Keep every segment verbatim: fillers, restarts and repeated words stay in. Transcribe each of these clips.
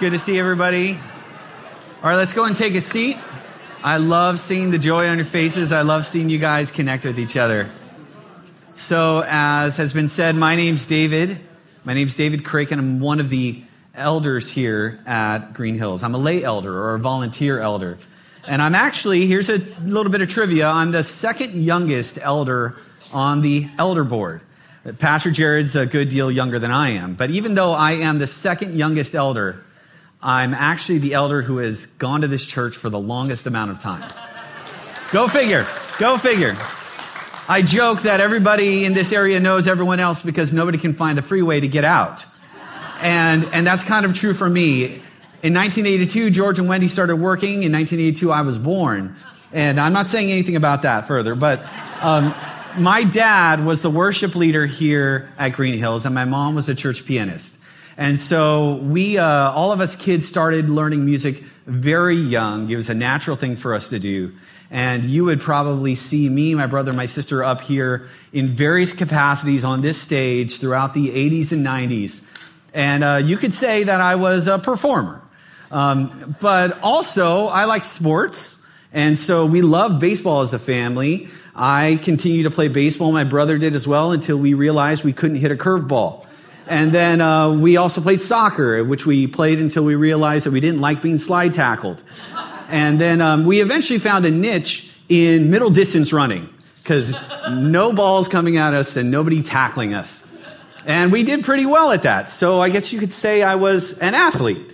Good to see everybody. All right, let's go and take a seat. I love seeing the joy on your faces. I love seeing you guys connect with each other. So as has been said, my name's David. My name's David Craik, and I'm one of the elders here at Green Hills. I'm a lay elder or a volunteer elder. And I'm actually, here's a little bit of trivia, I'm the second youngest elder on the elder board. Pastor Jared's a good deal younger than I am. But even though I am the second youngest elder, I'm actually the elder who has gone to this church for the longest amount of time. Go figure. Go figure. I joke that everybody in this area knows everyone else because nobody can find the freeway to get out. And, and that's kind of true for me. In nineteen eighty-two, George and Wendy started working. In nineteen eighty-two, I was born. And I'm not saying anything about that further, but um, my dad was the worship leader here at Green Hills, and my mom was a church pianist. And so we, uh, all of us kids started learning music very young. It was a natural thing for us to do. And you would probably see me, my brother, my sister up here in various capacities on this stage throughout the eighties and nineties. And uh, you could say that I was a performer. Um, but also, I like sports. And so we loved baseball as a family. I continued to play baseball. My brother did as well until we realized we couldn't hit a curveball. And then uh, we also played soccer, which we played until we realized that we didn't like being slide tackled. And then um, we eventually found a niche in middle distance running because no balls coming at us and nobody tackling us. And we did pretty well at that. So I guess you could say I was an athlete.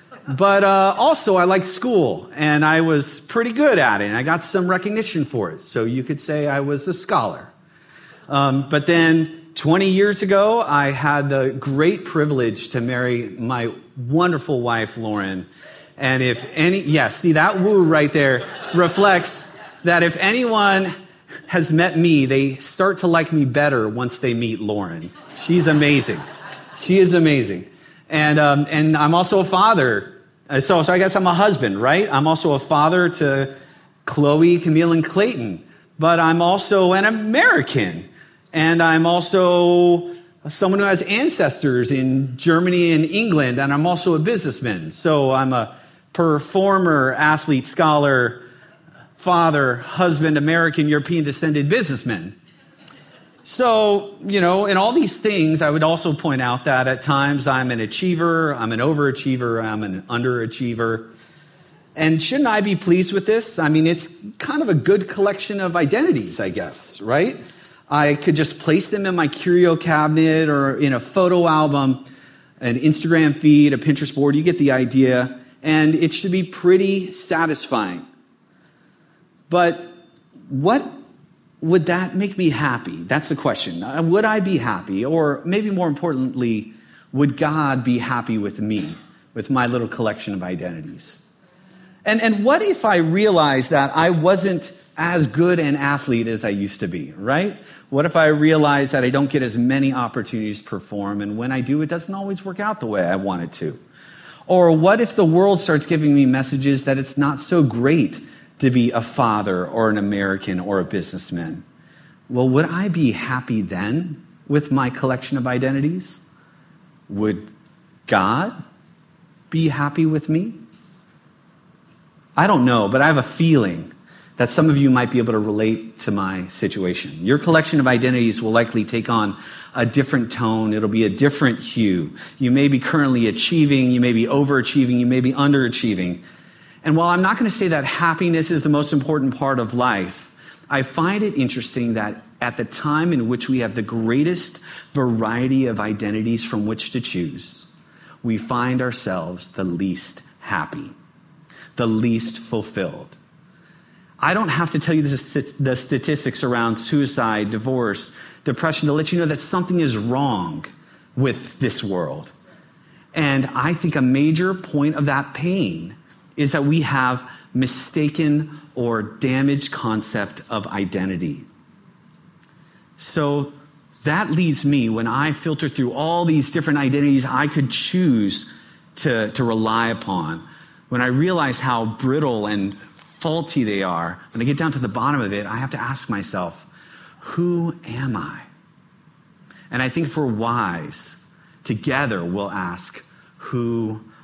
But uh, also I liked school, and I was pretty good at it, and I got some recognition for it. So you could say I was a scholar. Um, but then twenty years ago, I had the great privilege to marry my wonderful wife, Lauren. And if any, yeah, see that woo right there reflects that if anyone has met me, they start to like me better once they meet Lauren. She's amazing. She is amazing. And um, and I'm also a father. So, so I guess I'm a husband, right? I'm also a father to Chloe, Camille, and Clayton. But I'm also an American. And I'm also someone who has ancestors in Germany and England. And I'm also a businessman. So I'm a performer, athlete, scholar, father, husband, American, European descended businessman. So, you know, in all these things, I would also point out that at times I'm an achiever, I'm an overachiever, I'm an underachiever. And shouldn't I be pleased with this? I mean, it's kind of a good collection of identities, I guess, right? I could just place them in my curio cabinet or in a photo album, an Instagram feed, a Pinterest board. You get the idea. And it should be pretty satisfying. But what would that make me happy? That's the question. Would I be happy? Or maybe more importantly, would God be happy with me, with my little collection of identities? And, and what if I realized that I wasn't as good an athlete as I used to be, right? What if I realized that I don't get as many opportunities to perform, and when I do, it doesn't always work out the way I want it to? Or what if the world starts giving me messages that it's not so great to be a father or an American or a businessman? Well, would I be happy then with my collection of identities? Would God be happy with me? I don't know, but I have a feeling that some of you might be able to relate to my situation. Your collection of identities will likely take on a different tone. It'll be a different hue. You may be currently achieving, you may be overachieving, you may be underachieving. And while I'm not going to say that happiness is the most important part of life, I find it interesting that at the time in which we have the greatest variety of identities from which to choose, we find ourselves the least happy, the least fulfilled. I don't have to tell you the statistics around suicide, divorce, depression to let you know that something is wrong with this world. And I think a major point of that pain is that we have mistaken or damaged concept of identity. So that leads me, when I filter through all these different identities I could choose to, to rely upon, when I realize how brittle and faulty they are, when I get down to the bottom of it, I have to ask myself, who am I? And I think if we're wise, together we'll ask, who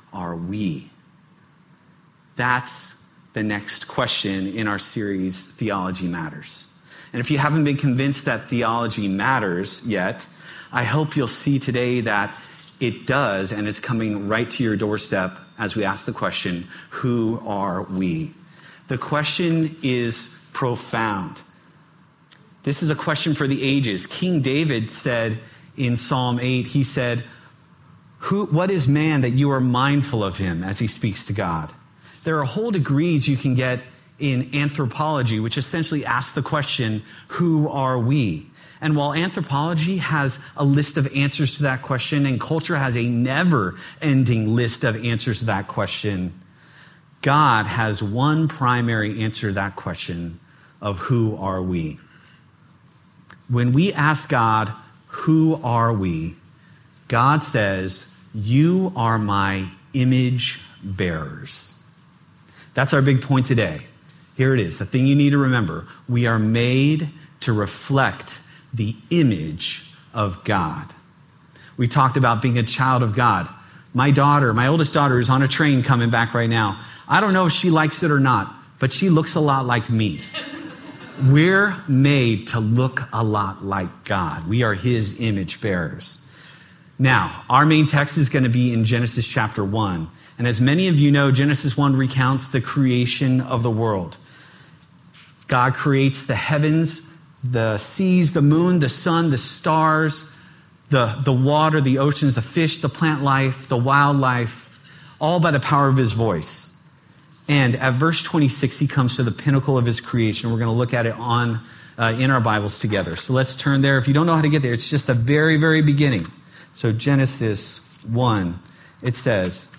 are we? That's the next question in our series, Theology Matters. And if you haven't been convinced that theology matters yet, I hope you'll see today that it does, and it's coming right to your doorstep as we ask the question, who are we? The question is profound. This is a question for the ages. King David said in Psalm eight, he said, Who, what is man that you are mindful of him, as he speaks to God? There are whole degrees you can get in anthropology, which essentially asks the question, who are we? And while anthropology has a list of answers to that question, and culture has a never-ending list of answers to that question, God has one primary answer to that question of who are we? When we ask God, who are we? God says, you are my image bearers. That's our big point today. Here it is, the thing you need to remember. We are made to reflect the image of God. We talked about being a child of God. My daughter, my oldest daughter, is on a train coming back right now. I don't know if she likes it or not, but she looks a lot like me. We're made to look a lot like God. We are his image bearers. Now, our main text is going to be in Genesis chapter one. And as many of you know, Genesis one recounts the creation of the world. God creates the heavens, the seas, the moon, the sun, the stars, the, the water, the oceans, the fish, the plant life, the wildlife, all by the power of his voice. And at verse twenty-six, he comes to the pinnacle of his creation. We're going to look at it on uh, in our Bibles together. So let's turn there. If you don't know how to get there, it's just the very, very beginning. So Genesis one, it says,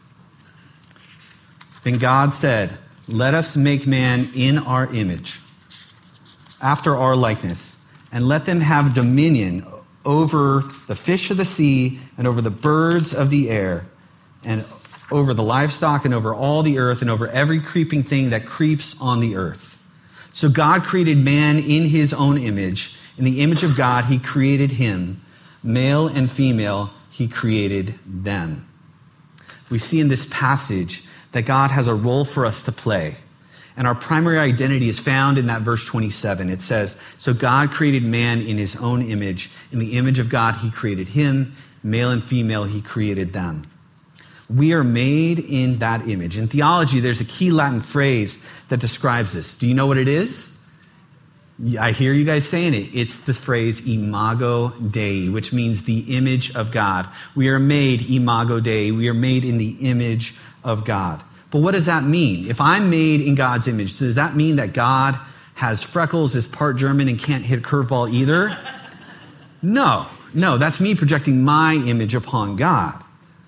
Then God said, let us make man in our image, after our likeness, and let them have dominion over the fish of the sea and over the birds of the air and over the livestock and over all the earth and over every creeping thing that creeps on the earth. So God created man in his own image. In the image of God, he created him. Male and female, he created them. We see in this passage that God has a role for us to play. And our primary identity is found in that verse twenty-seven. It says, so God created man in his own image. In the image of God, he created him. Male and female, he created them. We are made in that image. In theology, there's a key Latin phrase that describes this. Do you know what it is? I hear you guys saying it. It's the phrase imago Dei, which means the image of God. We are made imago Dei. We are made in the image of God. But what does that mean? If I'm made in God's image, does that mean that God has freckles, is part German, and can't hit a curveball either? No, no, that's me projecting my image upon God.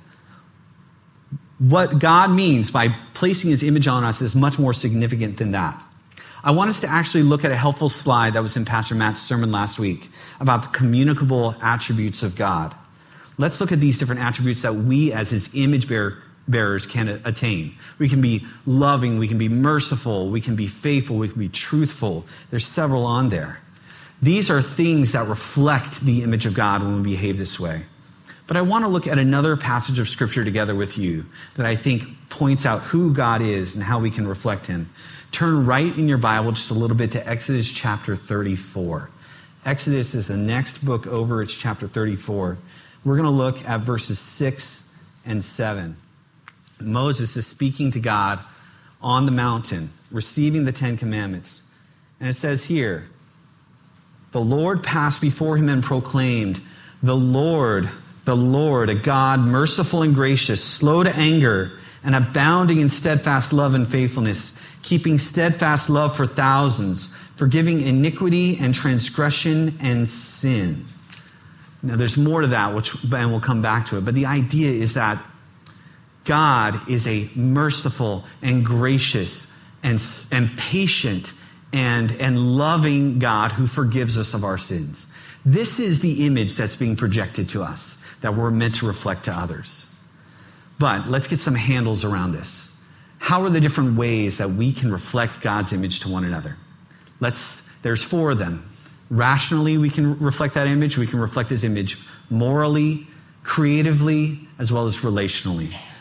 What God means by placing his image on us is much more significant than that. I want us to actually look at a helpful slide that was in Pastor Matt's sermon last week about the communicable attributes of God. Let's look at these different attributes that we as his image bearer bearers can attain. We can be loving, we can be merciful, we can be faithful, we can be truthful. There's several on there. These are things that reflect the image of God when we behave this way. But I want to look at another passage of scripture together with you that I think points out who God is and how we can reflect him. Turn right in your Bible just a little bit to Exodus chapter thirty-four. Exodus is the next book over. It's chapter thirty-four. We're going to look at verses six and seven. Moses is speaking to God on the mountain, receiving the Ten Commandments. And it says here, the Lord passed before him and proclaimed, the Lord, the Lord, a God merciful and gracious, slow to anger, and abounding in steadfast love and faithfulness, keeping steadfast love for thousands, forgiving iniquity and transgression and sin. Now, there's more to that, which, and we'll come back to it. But the idea is that God is a merciful and gracious and, and patient and, and loving God who forgives us of our sins. This is the image that's being projected to us, that we're meant to reflect to others. But let's get some handles around this. How are the different ways that we can reflect God's image to one another? Let's, there's four of them. Rationally, we can reflect that image. We can reflect his image morally, creatively, as well as relationally.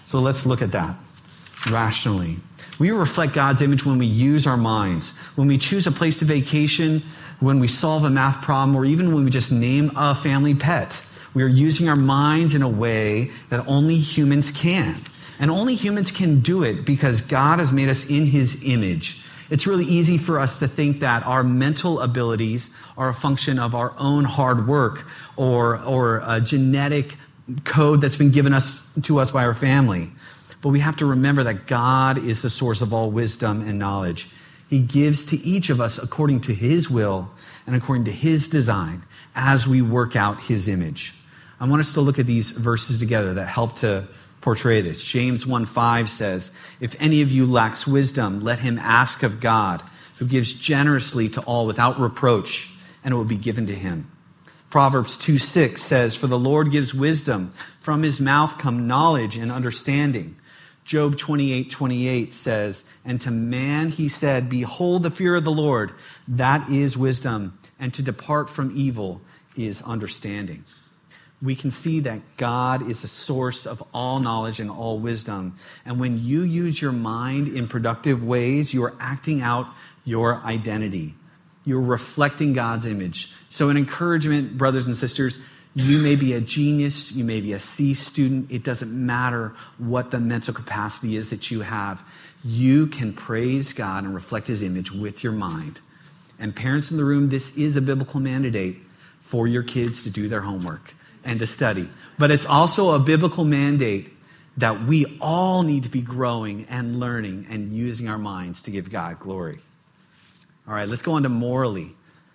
So let's look at that rationally. We reflect God's image when we use our minds, when we choose a place to vacation, when we solve a math problem, or even when we just name a family pet. We are using our minds in a way that only humans can. And only humans can do it because God has made us in his image. It's really easy for us to think that our mental abilities are a function of our own hard work or, or a genetic code that's been given us to us by our family. But we have to remember that God is the source of all wisdom and knowledge. He gives to each of us according to his will and according to his design as we work out his image. I want us to look at these verses together that help to portray this. James one five says, if any of you lacks wisdom, let him ask of God, who gives generously to all without reproach, and it will be given to him. Proverbs two six says, for the Lord gives wisdom. From his mouth come knowledge and understanding. Job twenty-eight twenty-eight says, and to man he said, behold the fear of the Lord, that is wisdom, and to depart from evil is understanding. We can see that God is the source of all knowledge and all wisdom. And when you use your mind in productive ways, you are acting out your identity. You're reflecting God's image. So an encouragement, brothers and sisters, you may be a genius, you may be a C student. It doesn't matter what the mental capacity is that you have. You can praise God and reflect his image with your mind. And parents in the room, this is a biblical mandate for your kids to do their homework and to study. But it's also a biblical mandate that we all need to be growing and learning and using our minds to give God glory. All right, let's go on to morally.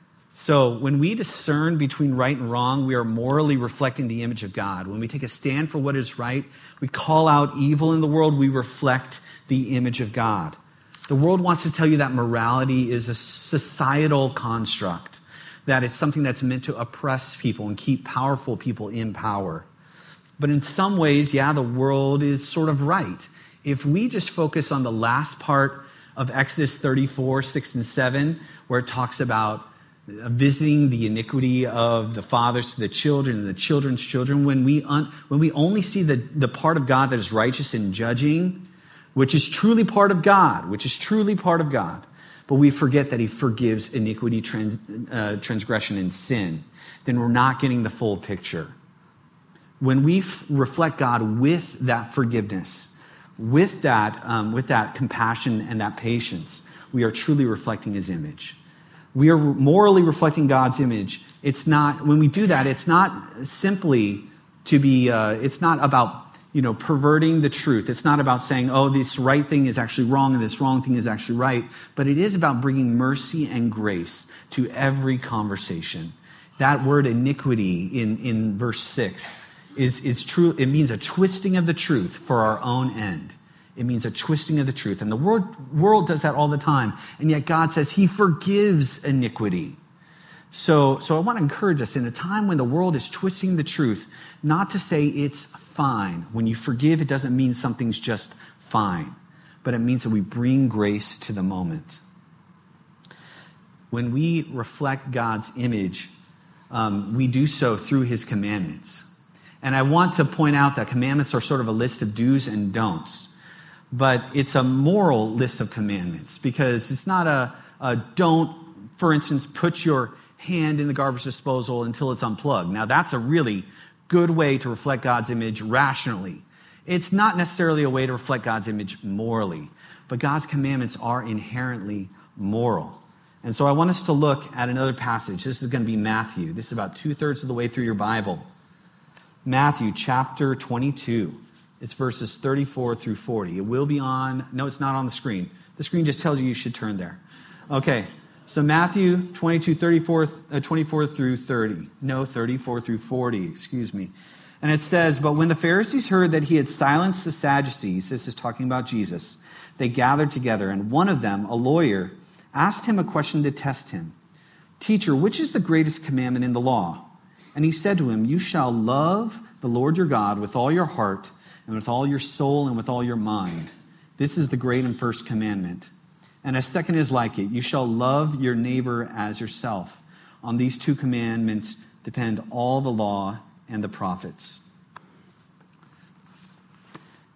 So when we discern between right and wrong, we are morally reflecting the image of God. When we take a stand for what is right, we call out evil in the world, we reflect the image of God. The world wants to tell you that morality is a societal construct, that it's something that's meant to oppress people and keep powerful people in power. But in some ways, yeah, the world is sort of right. If we just focus on the last part of Exodus thirty-four, six and seven, where it talks about visiting the iniquity of the fathers to the children and the children's children, when we un- when we only see the, the part of God that is righteous in judging, which is truly part of God, which is truly part of God, but we forget that he forgives iniquity, trans, uh, transgression, and sin, then we're not getting the full picture. When we f- reflect God with that forgiveness, with that, um, with that compassion and that patience, we are truly reflecting his image. We are morally reflecting God's image. It's not, when we do that, it's not simply to be, uh, it's not about, you know, perverting the truth. It's not about saying, oh, this right thing is actually wrong and this wrong thing is actually right. But it is about bringing mercy and grace to every conversation. That word iniquity in, in verse six is, is true. It means a twisting of the truth for our own end. It means a twisting of the truth. And the world, world does that all the time. And yet God says he forgives iniquity. So, so I want to encourage us in a time when the world is twisting the truth, not to say it's fine. When you forgive, it doesn't mean something's just fine, but it means that we bring grace to the moment. When we reflect God's image, um, we do so through his commandments. And I want to point out that commandments are sort of a list of do's and don'ts. But it's a moral list of commandments because it's not a, a don't, for instance, put your hand in the garbage disposal until it's unplugged. Now, that's a really good way to reflect God's image rationally. It's not necessarily a way to reflect God's image morally, but God's commandments are inherently moral. And so I want us to look at another passage. This is going to be Matthew. This is about two-thirds of the way through your Bible. Matthew chapter twenty-two. It's verses thirty-four through forty. It will be on, no, it's not on the screen. The screen just tells you you should turn there. Okay, so Matthew twenty-two, thirty-four, uh, twenty-four through thirty. No, thirty-four through forty, excuse me. And it says, but when the Pharisees heard that he had silenced the Sadducees, this is talking about Jesus, they gathered together, and one of them, a lawyer, asked him a question to test him. Teacher, which is the greatest commandment in the law? And he said to him, you shall love the Lord your God with all your heart, and with all your soul and with all your mind. This is the great and first commandment. And a second is like it. You shall love your neighbor as yourself. On these two commandments depend all the law and the prophets.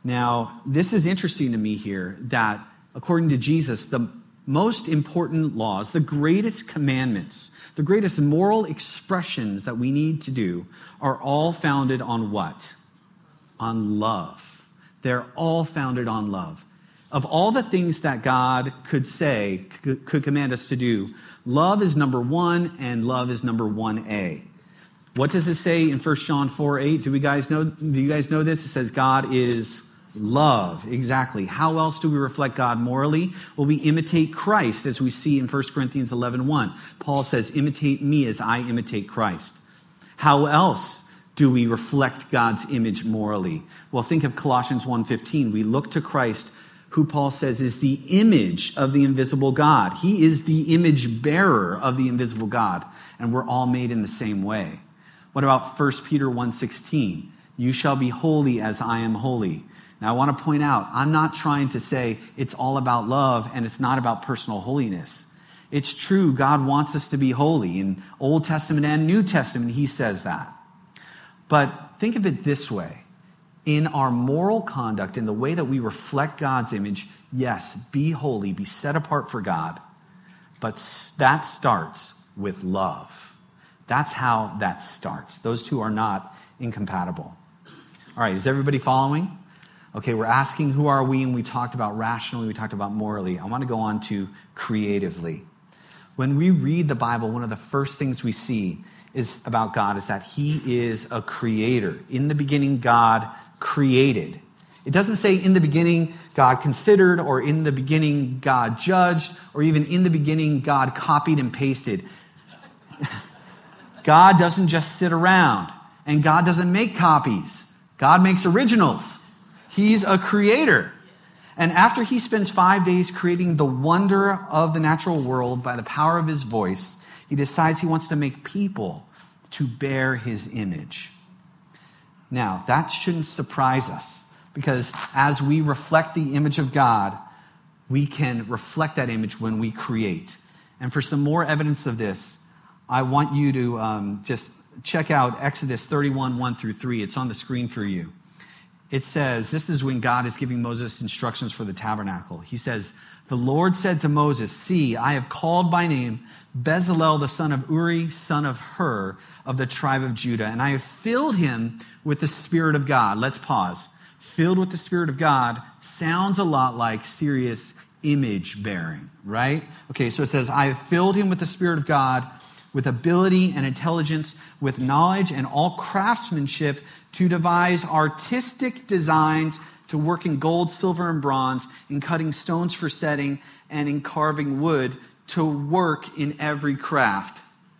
Now, this is interesting to me here that according to Jesus, the most important laws, the greatest commandments, the greatest moral expressions that we need to do are all founded on what? On love. They're all founded on love. Of all the things that God could say, could command us to do, love is number one and love is number one A. What does it say in First John four eight? Do we guys know, do you guys know this? It says God is love. Exactly. How else do we reflect God morally? Well, we imitate Christ, as we see in First Corinthians eleven one. Paul says, imitate me as I imitate Christ. How else do we reflect God's image morally? Well, think of Colossians one fifteen. We look to Christ, who Paul says is the image of the invisible God. He is the image bearer of the invisible God, and we're all made in the same way. What about First Peter one sixteen? You shall be holy as I am holy. Now, I want to point out, I'm not trying to say it's all about love and it's not about personal holiness. It's true, God wants us to be holy. In Old Testament and New Testament, he says that. But think of it this way. In our moral conduct, in the way that we reflect God's image, yes, be holy, be set apart for God. But that starts with love. That's how that starts. Those two are not incompatible. All right, is everybody following? Okay, we're asking who are we, and we talked about rationally, we talked about morally. I want to go on to creatively. When we read the Bible, one of the first things we see is about God is that he is a creator. In the beginning, God created. It doesn't say in the beginning, God considered, or in the beginning, God judged, or even in the beginning, God copied and pasted. God doesn't just sit around, and God doesn't make copies. God makes originals. He's a creator. And after he spends five days creating the wonder of the natural world by the power of his voice, he decides he wants to make people to bear his image. Now, that shouldn't surprise us, because as we reflect the image of God, we can reflect that image when we create. And for some more evidence of this, I want you to um, just check out Exodus thirty-one, one through three. It's on the screen for you. It says, this is when God is giving Moses instructions for the tabernacle. He says, the Lord said to Moses, see, I have called by name Bezalel, the son of Uri, son of Hur, of the tribe of Judah, and I have filled him with the Spirit of God. Let's pause. Filled with the Spirit of God sounds a lot like serious image bearing, right? Okay, so it says, I have filled him with the Spirit of God, with ability and intelligence, with knowledge and all craftsmanship, to devise artistic designs, to work in gold, silver, and bronze, in cutting stones for setting, and in carving wood, to work in every craft.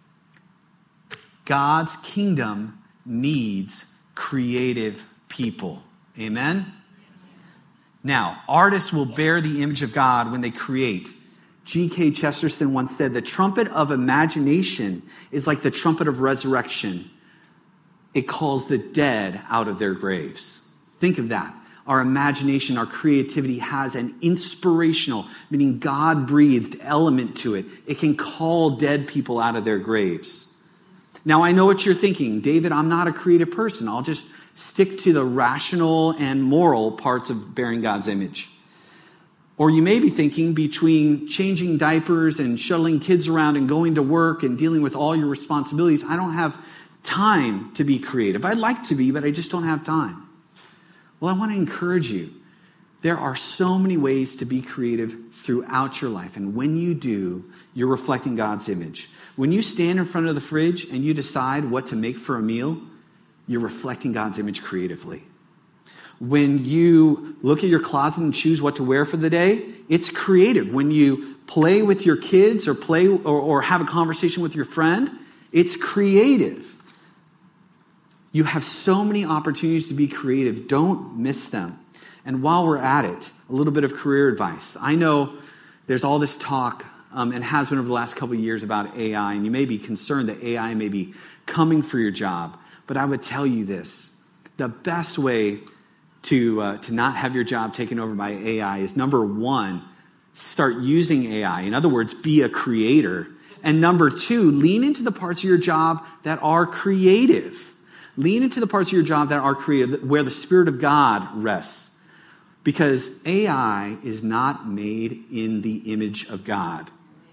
God's kingdom needs creative people. Amen? Now, artists will bear the image of God when they create. G K Chesterton once said, the trumpet of imagination is like the trumpet of resurrection. It calls the dead out of their graves. Think of that. Our imagination, our creativity has an inspirational, meaning God-breathed element to it. It can call dead people out of their graves. Now, I know what you're thinking. David, I'm not a creative person. I'll just stick to the rational and moral parts of bearing God's image. Or you may be thinking, between changing diapers and shuttling kids around and going to work and dealing with all your responsibilities, I don't have time to be creative. I'd like to be, but I just don't have time. Well, I want to encourage you. There are so many ways to be creative throughout your life. And when you do, you're reflecting God's image. When you stand in front of the fridge and you decide what to make for a meal, you're reflecting God's image creatively. When you look at your closet and choose what to wear for the day, it's creative. When you play with your kids or play or, or have a conversation with your friend, it's creative. You have so many opportunities to be creative. Don't miss them. And while we're at it, a little bit of career advice. I know there's all this talk, um, and has been over the last couple of years, about A I, and you may be concerned that A I may be coming for your job. But I would tell you this. The best way to, uh, to not have your job taken over by A I is, number one, start using A I. In other words, be a creator. And number two, lean into the parts of your job that are creative. Lean into the parts of your job that are creative, where the Spirit of God rests. Because A I is not made in the image of God.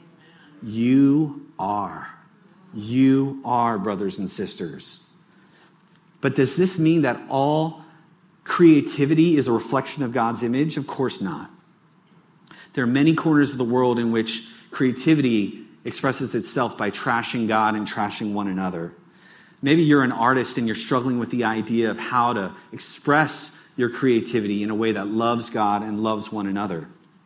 You are. You are, brothers and sisters. But does this mean that all creativity is a reflection of God's image? Of course not. There are many corners of the world in which creativity expresses itself by trashing God and trashing one another. Maybe you're an artist and you're struggling with the idea of how to express your creativity in a way that loves God and loves one another.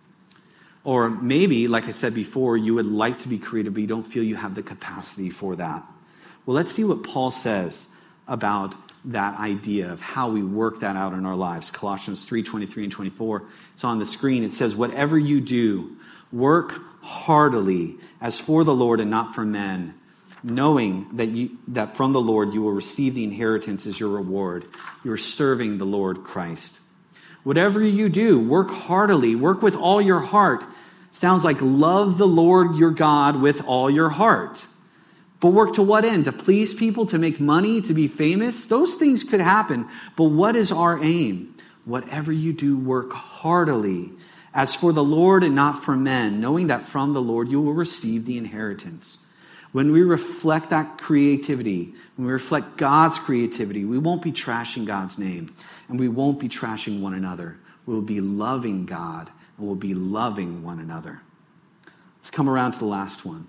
Or maybe, like I said before, you would like to be creative, but you don't feel you have the capacity for that. Well, let's see what Paul says about that idea of how we work that out in our lives. Colossians three, twenty-three and twenty-four. It's on the screen. It says, whatever you do, work heartily as for the Lord and not for men, knowing that you, that from the Lord you will receive the inheritance as your reward. You are serving the Lord Christ. Whatever you do, work heartily, work with all your heart. Sounds like love the Lord your God with all your heart. But work to what end? To please people, to make money, to be famous? Those things could happen. But what is our aim? Whatever you do, work heartily, as for the Lord and not for men, knowing that from the Lord you will receive the inheritance. When we reflect that creativity, when we reflect God's creativity, we won't be trashing God's name, and we won't be trashing one another. We will be loving God, and we'll be loving one another. Let's come around to the last one.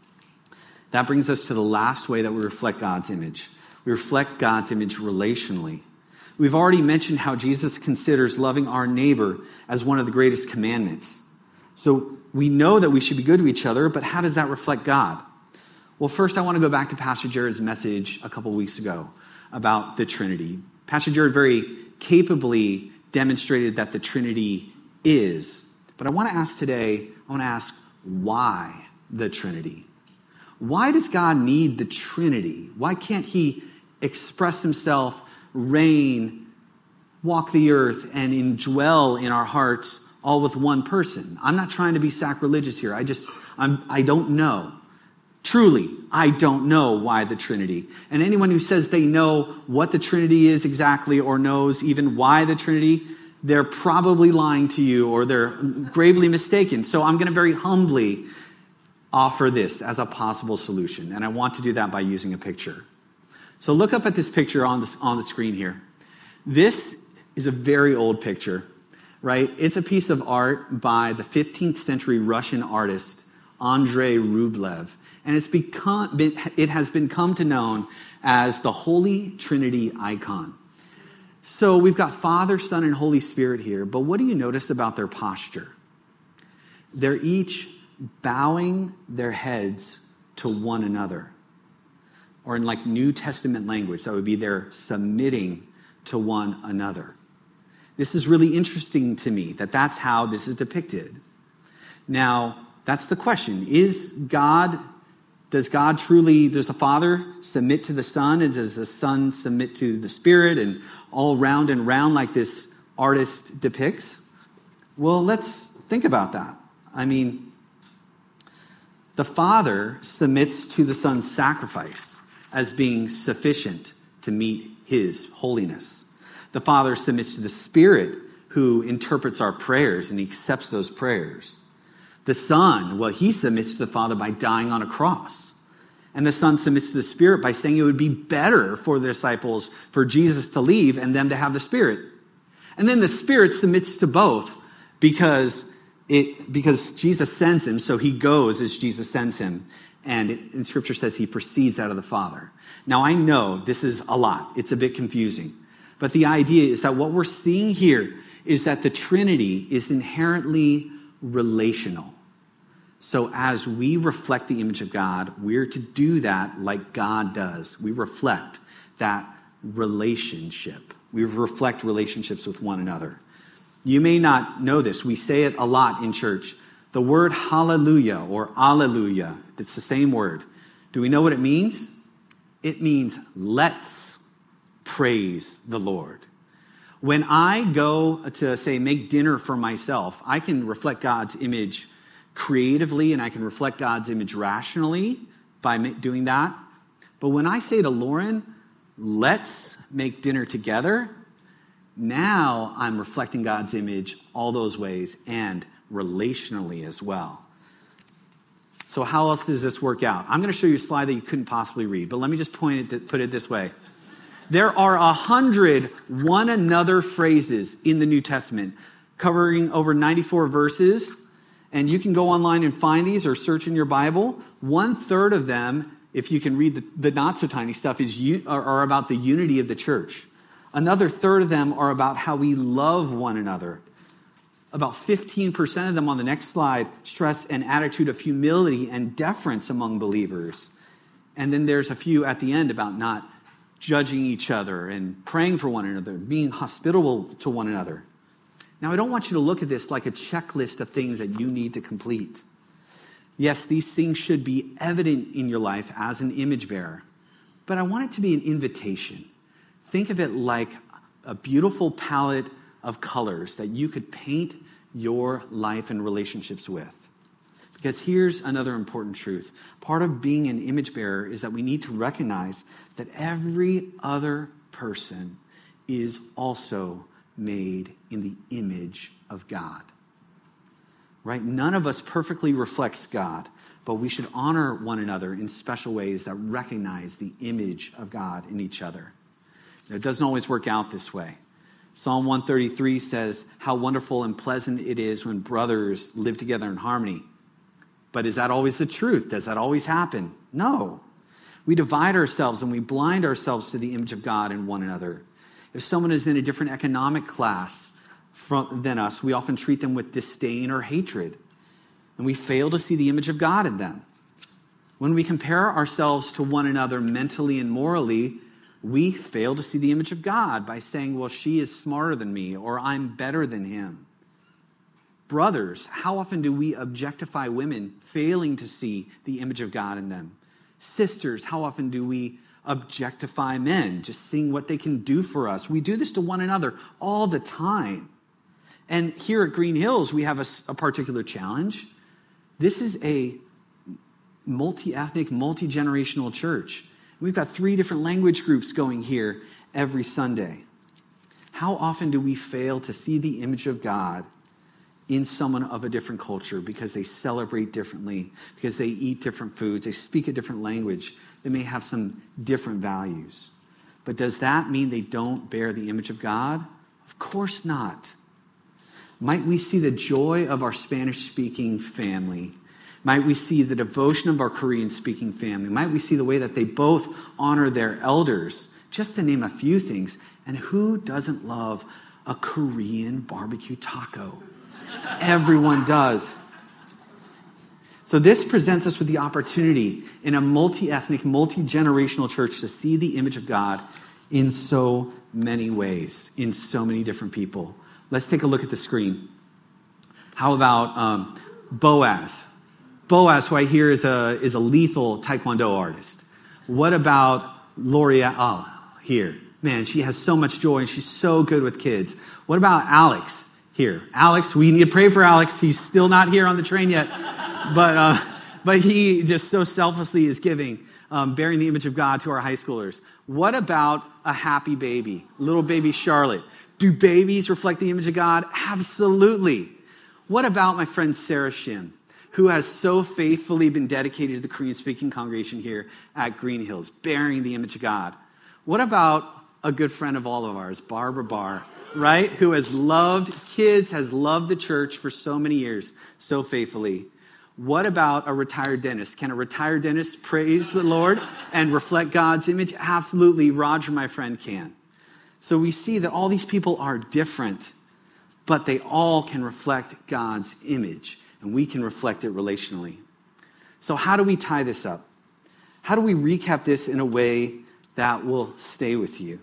That brings us to the last way that we reflect God's image. We reflect God's image relationally. We've already mentioned how Jesus considers loving our neighbor as one of the greatest commandments. So we know that we should be good to each other, but how does that reflect God? Well, first I want to go back to Pastor Jared's message a couple weeks ago about the Trinity. Pastor Jared very capably demonstrated that the Trinity is. But I want to ask today, I want to ask, why the Trinity? Why does God need the Trinity? Why can't he express himself, reign, walk the earth, and indwell in our hearts all with one person? I'm not trying to be sacrilegious here. I just, I'm, I don't know. Truly, I don't know why the Trinity. And anyone who says they know what the Trinity is exactly or knows even why the Trinity, they're probably lying to you or they're gravely mistaken. So I'm going to very humbly offer this as a possible solution. And I want to do that by using a picture. So look up at this picture on the, on the screen here. This is a very old picture, right? It's a piece of art by the fifteenth century Russian artist Andrei Rublev. And it's become, it has been come to known as the Holy Trinity icon. So we've got Father, Son, and Holy Spirit here. But what do you notice about their posture? They're each bowing their heads to one another. Or in like New Testament language, that would be they're submitting to one another. This is really interesting to me that that's how this is depicted. Now, that's the question. Is God, does God truly, does the Father submit to the Son, and does the Son submit to the Spirit, and all round and round like this artist depicts? Well, let's think about that. I mean, the Father submits to the Son's sacrifice as being sufficient to meet his holiness. The Father submits to the Spirit, who interprets our prayers and he accepts those prayers. The Son, well, he submits to the Father by dying on a cross. And the Son submits to the Spirit by saying it would be better for the disciples for Jesus to leave and them to have the Spirit. And then the Spirit submits to both because it because Jesus sends him, so he goes as Jesus sends him. And it, in Scripture says he proceeds out of the Father. Now, I know this is a lot. It's a bit confusing. But the idea is that what we're seeing here is that the Trinity is inherently relational. So as we reflect the image of God, we're to do that like God does. We reflect that relationship. We reflect relationships with one another. You may not know this. We say it a lot in church. The word hallelujah or alleluia, it's the same word. Do we know what it means? It means let's praise the Lord. When I go to, say, make dinner for myself, I can reflect God's image creatively and I can reflect God's image rationally by doing that. But when I say to Lauren, let's make dinner together, Now I'm reflecting God's image all those ways and relationally as well. So how else does this work out? I'm going to show you a slide that you couldn't possibly read, but let me just point it, put it this way. There are a hundred one another phrases in the New Testament, covering over ninety-four verses. And you can go online and find these or search in your Bible. One third of them, if you can read the, the not so tiny stuff, is are, are about the unity of the church. Another third of them are about how we love one another. About fifteen percent of them on the next slide stress an attitude of humility and deference among believers. And then there's a few at the end about not judging each other and praying for one another, being hospitable to one another. Now, I don't want you to look at this like a checklist of things that you need to complete. Yes, these things should be evident in your life as an image bearer, but I want it to be an invitation. Think of it like a beautiful palette of colors that you could paint your life and relationships with. Because here's another important truth. Part of being an image bearer is that we need to recognize that every other person is also made in the image of God. Right? None of us perfectly reflects God, but we should honor one another in special ways that recognize the image of God in each other. It doesn't always work out this way. Psalm one thirty-three says, how wonderful and pleasant it is when brothers live together in harmony. But is that always the truth? Does that always happen? No. We divide ourselves and we blind ourselves to the image of God in one another. If someone is in a different economic class from, than us, we often treat them with disdain or hatred. And we fail to see the image of God in them. When we compare ourselves to one another mentally and morally, we fail to see the image of God by saying, well, she is smarter than me, or I'm better than him. Brothers, how often do we objectify women, failing to see the image of God in them? Sisters, how often do we objectify men, just seeing what they can do for us? We do this to one another all the time. And here at Green Hills, we have a, a particular challenge. This is a multi-ethnic, multi-generational church. We've got three different language groups going here every Sunday. How often do we fail to see the image of God in someone of a different culture because they celebrate differently, because they eat different foods, they speak a different language, they may have some different values. But does that mean they don't bear the image of God? Of course not. Might we see the joy of our Spanish-speaking family? Might we see the devotion of our Korean-speaking family? Might we see the way that they both honor their elders? Just to name a few things. And who doesn't love a Korean barbecue taco? Everyone does. So this presents us with the opportunity in a multi-ethnic, multi-generational church to see the image of God in so many ways, in so many different people. Let's take a look at the screen. How about um, Boaz? Boaz, who I hear is a, is a lethal Taekwondo artist. What about L'Oreal here? Man, she has so much joy and she's so good with kids. What about Alex here? Alex, we need to pray for Alex. He's still not here on the train yet. But uh, but he just so selflessly is giving, um, bearing the image of God to our high schoolers. What about a happy baby, little baby Charlotte? Do babies reflect the image of God? Absolutely. What about my friend Sarah Shim, who has so faithfully been dedicated to the Korean-speaking congregation here at Green Hills, bearing the image of God? What about a good friend of all of ours, Barbara Barr, right? Who has loved kids, has loved the church for so many years, so faithfully. What about a retired dentist? Can a retired dentist praise the Lord and reflect God's image? Absolutely. Roger, my friend, can. So we see that all these people are different, but they all can reflect God's image, and we can reflect it relationally. So how do we tie this up? How do we recap this in a way that will stay with you?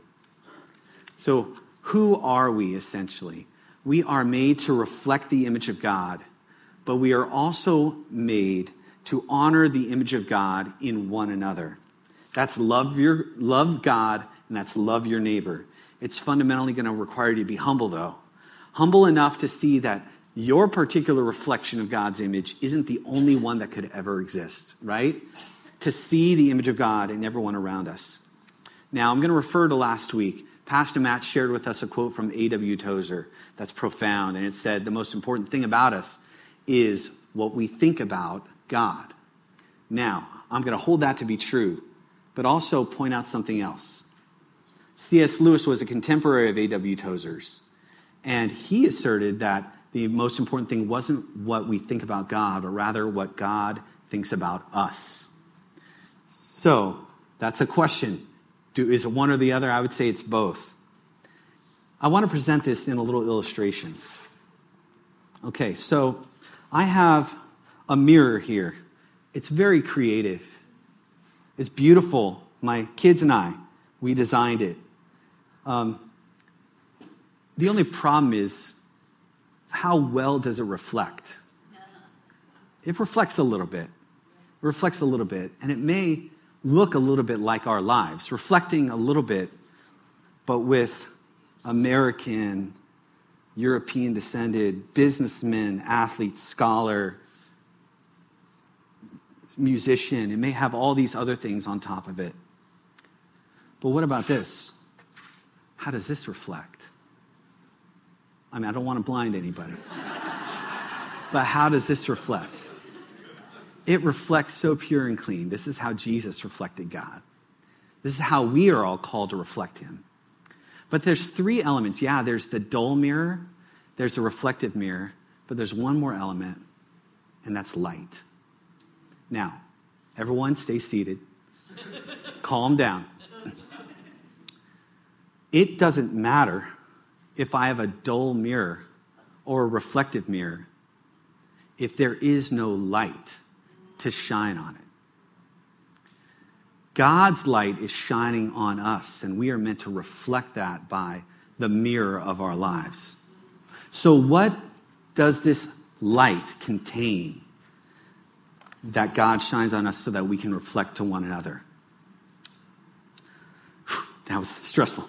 So who are we, essentially? We are made to reflect the image of God, but we are also made to honor the image of God in one another. That's love your love God, and that's love your neighbor. It's fundamentally going to require you to be humble, though. Humble enough to see that your particular reflection of God's image isn't the only one that could ever exist, right? To see the image of God in everyone around us. Now, I'm going to refer to last week, Pastor Matt shared with us a quote from A W Tozer that's profound, and it said, the most important thing about us is what we think about God. Now, I'm going to hold that to be true, but also point out something else. C S Lewis was a contemporary of A W Tozer's, and he asserted that the most important thing wasn't what we think about God, but rather what God thinks about us. So, that's a question. Do, is it one or the other? I would say it's both. I want to present this in a little illustration. Okay, so I have a mirror here. It's very creative. It's beautiful. My kids and I, we designed it. Um, the only problem is, how well does it reflect? It reflects a little bit. It reflects a little bit. And it may look a little bit like our lives, reflecting a little bit, but with American, European-descended businessman, athlete, scholar, musician. It may have all these other things on top of it. But what about this? How does this reflect? I mean, I don't want to blind anybody. But how does this reflect? It reflects so pure and clean. This is how Jesus reflected God. This is how we are all called to reflect him. But there's three elements. Yeah, there's the dull mirror, there's a reflective mirror, but there's one more element, and that's light. Now, everyone stay seated. Calm down. It doesn't matter if I have a dull mirror or a reflective mirror if there is no light to shine on it. God's light is shining on us, and we are meant to reflect that by the mirror of our lives. So what does this light contain that God shines on us so that we can reflect to one another? Whew, that was stressful.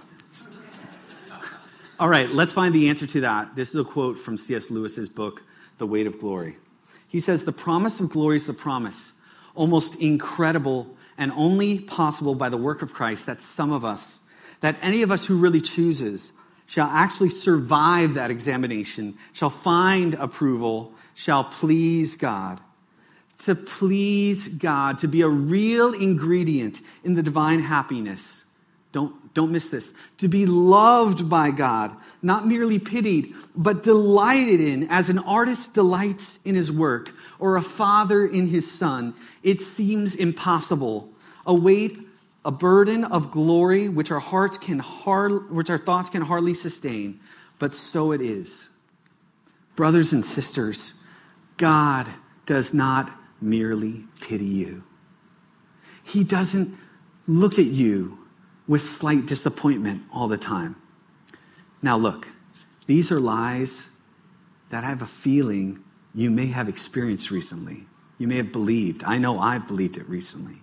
All right, let's find the answer to that. This is a quote from C S Lewis's book, The Weight of Glory. He says, the promise of glory is the promise, almost incredible and only possible by the work of Christ, that some of us, that any of us who really chooses, shall actually survive that examination, shall find approval, shall please God. To please God, to be a real ingredient in the divine happiness. Don't, don't miss this. To be loved by God, not merely pitied, but delighted in, as an artist delights in his work, or a father in his son. It seems impossible. A weight, a burden of glory, which our hearts can hard, which our thoughts can hardly sustain. But so it is. Brothers and sisters, God does not merely pity you. He doesn't look at you with slight disappointment all the time. Now look, these are lies that I have a feeling you may have experienced recently. You may have believed. I know I've believed it recently.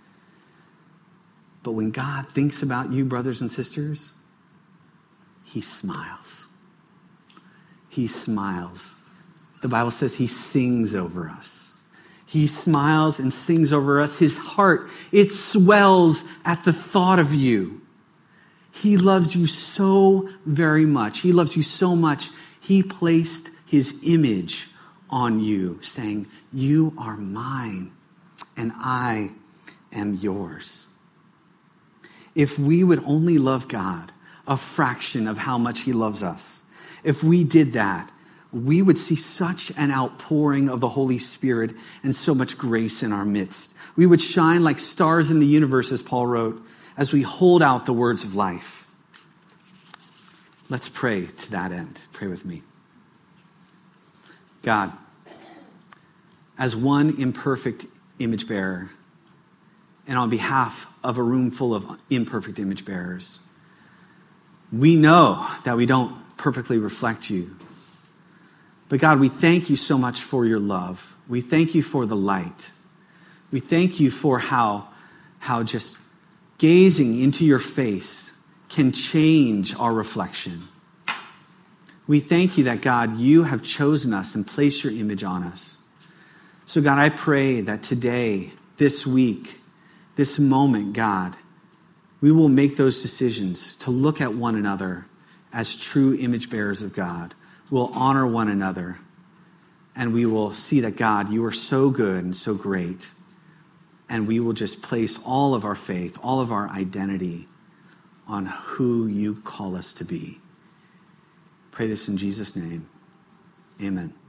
But when God thinks about you, brothers and sisters, he smiles. He smiles. The Bible says he sings over us. He smiles and sings over us. His heart, it swells at the thought of you. He loves you so very much. He loves you so much. He placed his image on you, saying, you are mine and I am yours. If we would only love God a fraction of how much he loves us, if we did that, we would see such an outpouring of the Holy Spirit and so much grace in our midst. We would shine like stars in the universe, as Paul wrote, as we hold out the words of life. Let's pray to that end. Pray with me. God, as one imperfect image bearer, and on behalf of a room full of imperfect image bearers, we know that we don't perfectly reflect you. But God, we thank you so much for your love. We thank you for the light. We thank you for how, how just gazing into your face can change our reflection. We thank you that, God, you have chosen us and placed your image on us. So, God, I pray that today, this week, this moment, God, we will make those decisions to look at one another as true image bearers of God. We'll honor one another, and we will see that, God, you are so good and so great. And we will just place all of our faith, all of our identity on who you call us to be. Pray this in Jesus' name. Amen.